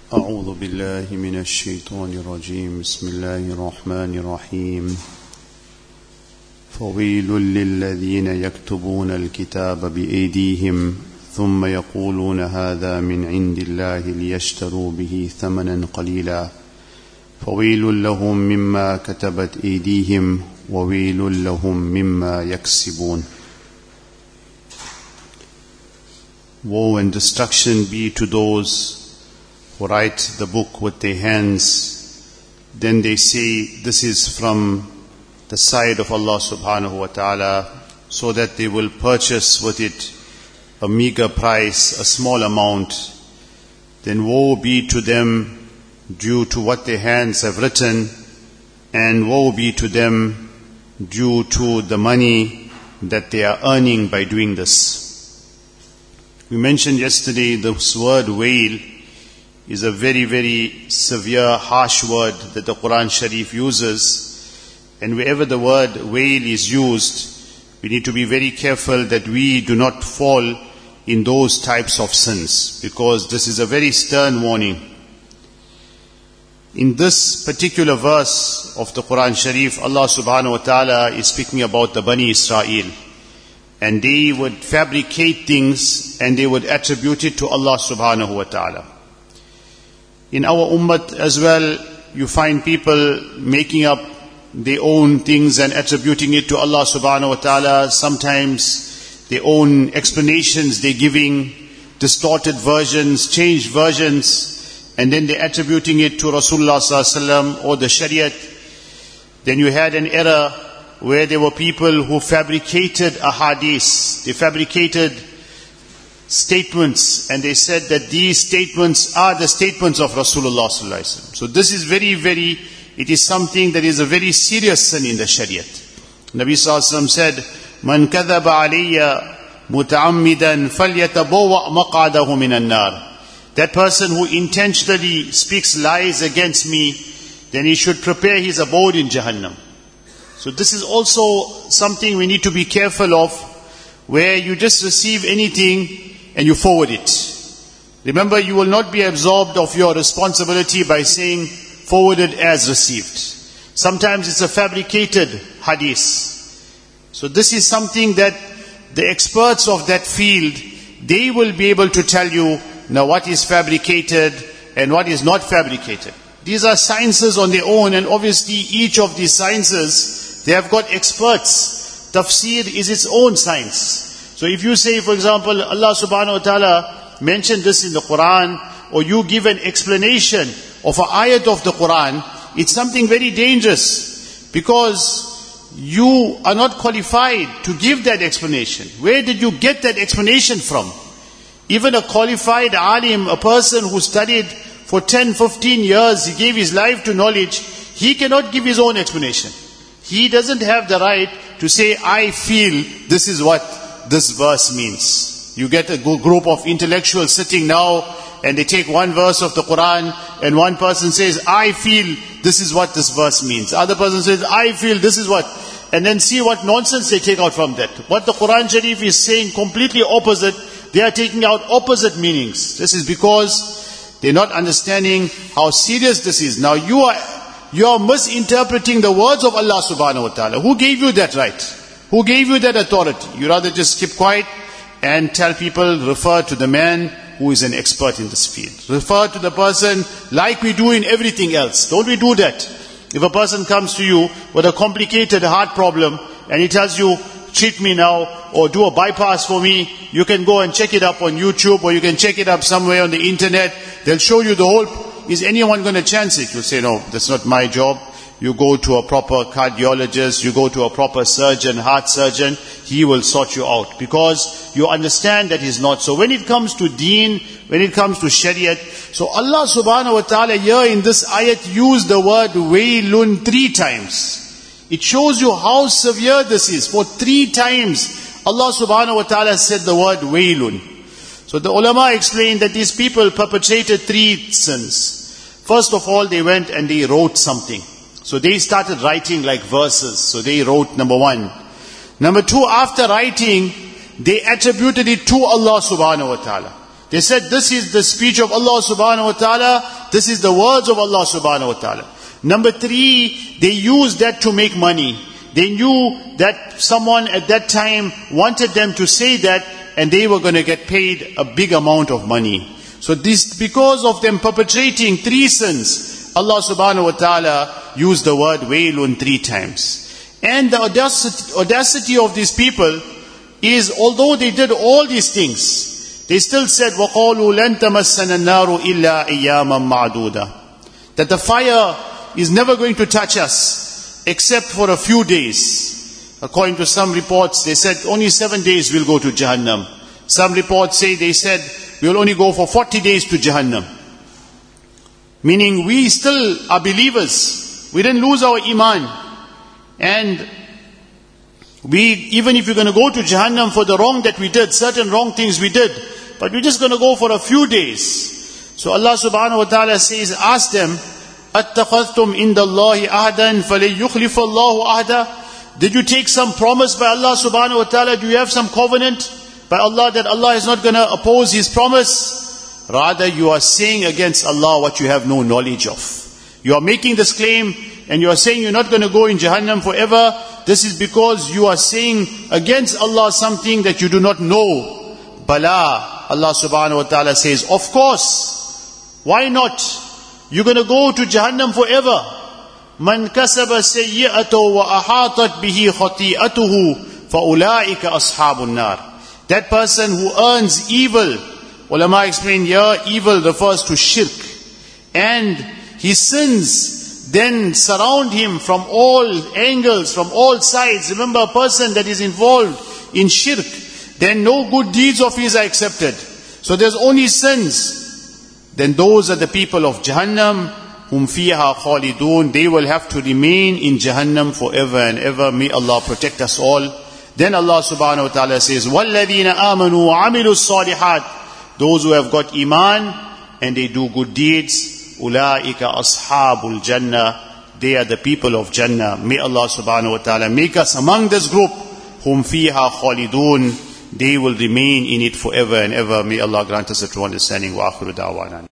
أعوذ بالله من الشيطان الرجيم بسم الله الرحمن الرحيم فويل للذين يكتبون الكتاب بأيديهم ثم يقولون هذا من عند الله ليشتروا به ثمنا قليلا فويل لهم مما كتبت أيديهم وويل لهم مما يكسبون. Woe and destruction be to those who write the book with their hands. Then they say, this is from the side of Allah subhanahu wa ta'ala, so that they will purchase with it a meager price, a small amount. Then woe be to them due to what their hands have written, and woe be to them due to the money that they are earning by doing this. We mentioned yesterday this word wail is a very, very severe, harsh word that the Quran Sharif uses. And wherever the word wail is used, we need to be very careful that we do not fall in those types of sins, because this is a very stern warning. In this particular verse of the Quran Sharif, Allah subhanahu wa ta'ala is speaking about the Bani Israel. And they would fabricate things and they would attribute it to Allah subhanahu wa ta'ala. In our ummah as well, you find people making up their own things and attributing it to Allah subhanahu wa ta'ala. Sometimes their own explanations they're giving, distorted versions, changed versions, and then they're attributing it to Rasulullah sallallahu alaihi wasallam or the Shariat. Then you had an era where there were people who fabricated ahadith. They fabricated statements and they said that these statements are the statements of Rasulullah sallallahu alaihi wasallam. So this is it is something that is a very serious sin in the Shariat. Nabi sallallahu alaihi wasallam said, "Man kadhaba alayya muta'ammidan falyatabawwa maq'adahu minan nar." That person who intentionally speaks lies against me, then he should prepare his abode in Jahannam. So this is also something we need to be careful of, where you just receive anything and you forward it. Remember, you will not be absorbed of your responsibility by saying forwarded as received. Sometimes it's a fabricated hadith. So this is something that the experts of that field, they will be able to tell you now what is fabricated and what is not fabricated. These are sciences on their own, and obviously each of these sciences, they have got experts. Tafsir is its own science. So if you say, for example, Allah subhanahu wa ta'ala mentioned this in the Quran, or you give an explanation of an ayat of the Quran, it's something very dangerous, because you are not qualified to give that explanation. Where did you get that explanation from? Even a qualified alim, a person who studied for 10, 15 years, he gave his life to knowledge, he cannot give his own explanation. He doesn't have the right to say, I feel this is what this verse means. You get a group of intellectuals sitting now, and they take one verse of the Quran, and one person says, I feel this is what this verse means. Other person says, I feel this is what. And then see what nonsense they take out from that. What the Quran Sharif is saying completely opposite, they are taking out opposite meanings. This is because they're not understanding how serious this is. Now you are misinterpreting the words of Allah subhanahu wa ta'ala. Who gave you that right? Who gave you that authority? You rather just keep quiet and tell people, refer to the man who is an expert in this field. Refer to the person like we do in everything else. Don't we do that? If a person comes to you with a complicated heart problem and he tells you, treat me now or do a bypass for me, you can go and check it up on YouTube, or you can check it up somewhere on the internet. They'll show you the whole. Is anyone going to chance it? You'll say, no, that's not my job. You go to a proper cardiologist, you go to a proper surgeon, heart surgeon, he will sort you out, because you understand that he's not. So when it comes to deen, when it comes to shariat, so Allah subhanahu wa ta'ala here in this ayat used the word waylun 3 times. It shows you how severe this is. For 3 times Allah subhanahu wa ta'ala said the word waylun. So the ulama explained that these people perpetrated 3 sins. First of all, they went and they wrote something. So they started writing like verses. So they wrote, number 1. Number 2, after writing, they attributed it to Allah subhanahu wa ta'ala. They said, this is the speech of Allah subhanahu wa ta'ala, This is the words of Allah subhanahu wa ta'ala. Number 3, they used that to make money. They knew that someone at that time wanted them to say that, and they were going to get paid a big amount of money. So this, because of them perpetrating 3 sins, Allah subhanahu wa ta'ala used the word wailun 3 times. And the audacity of these people is, although they did all these things, they still said, وَقَالُوا لَن تَمَسَّنَا النَّارُ إِلَّا أَيَّامًا مَعْدُودًا, that the fire is never going to touch us except for a few days. According to some reports, they said only 7 days we'll go to Jahannam. Some reports say they said we'll only go for 40 days to Jahannam. Meaning we still are believers. We didn't lose our iman. And we, even if you're going to go to Jahannam for the wrong that we did, certain wrong things we did, but we're just going to go for a few days. So Allah subhanahu wa ta'ala says, ask them, أَتَّخَذْتُمْ إِنْدَ اللَّهِ أَهْدًا فَلَيُّخْلِفَ اللَّهُ أَهْدًا. Did you take some promise by Allah subhanahu wa ta'ala? Do you have some covenant by Allah that Allah is not going to oppose His promise? Rather, you are saying against Allah what you have no knowledge of. You are making this claim and you are saying you're not going to go in Jahannam forever. This is because you are saying against Allah something that you do not know. Bala, Allah subhanahu wa ta'ala says, of course. Why not? You're going to go to Jahannam forever. Man kasaba sayyi'atu wa ahatat bihi khati'atuhu fa ulaika ashabun nar. That person who earns evil, ulama explain here, evil refers to shirk. And his sins then surround him from all angles, from all sides. Remember, a person that is involved in shirk, then no good deeds of his are accepted. So there's only sins. Then those are the people of Jahannam, hum fiha khalidun. They will have to remain in Jahannam forever and ever. May Allah protect us all. Then Allah subhanahu wa ta'ala says, وَالَّذِينَ آمَنُوا وَعَمِلُوا الصَّالِحَاتِ. Those who have got iman and they do good deeds, أُولَٰئِكَ أَصْحَابُ الْجَنَّةِ. They are the people of Jannah. May Allah subhanahu wa ta'ala make us among this group, hum fiha khalidun. They will remain in it forever and ever. May Allah grant us a true understanding. Wa akhiru da'wana.